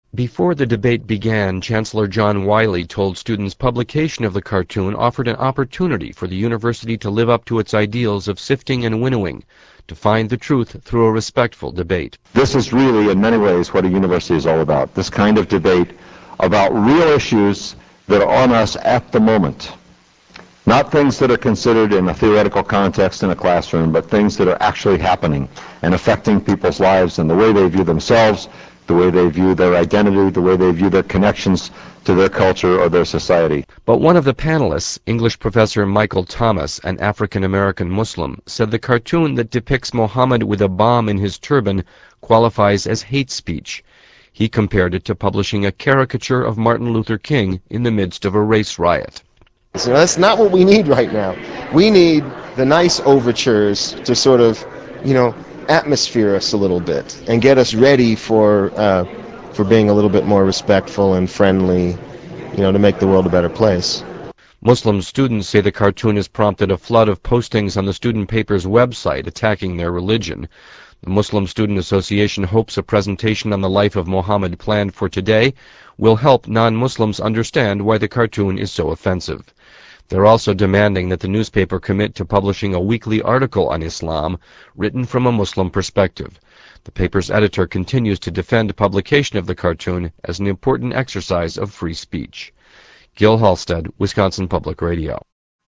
Before the debate began, Chancellor John Wiley told students publication of the cartoon offered an opportunity for the university to live up to its ideals of sifting and winnowing, to find the truth through a respectful debate. This is really, in many ways, what a university is all about, this kind of debate about real issues that are on us at the moment. Not things that are considered in a theoretical context in a classroom, but things that are actually happening and affecting people's lives and the way they view themselves, the way they view their identity, the way they view their connections to their culture or their society. But one of the panelists, English professor Michael Thomas, an African-American Muslim, said the cartoon that depicts Muhammad with a bomb in his turban qualifies as hate speech. He compared it to publishing a caricature of Martin Luther King in the midst of a race riot. So that's not what we need right now. We need the nice overtures to sort of, atmosphere us a little bit and get us ready for being a little bit more respectful and friendly, to make the world a better place. Muslim students say the cartoon has prompted a flood of postings on the student paper's website attacking their religion. The Muslim Student Association hopes a presentation on the life of Muhammad planned for today will help non-Muslims understand why the cartoon is so offensive. They're also demanding that the newspaper commit to publishing a weekly article on Islam written from a Muslim perspective. The paper's editor continues to defend publication of the cartoon as an important exercise of free speech. Gil Halstead, Wisconsin Public Radio.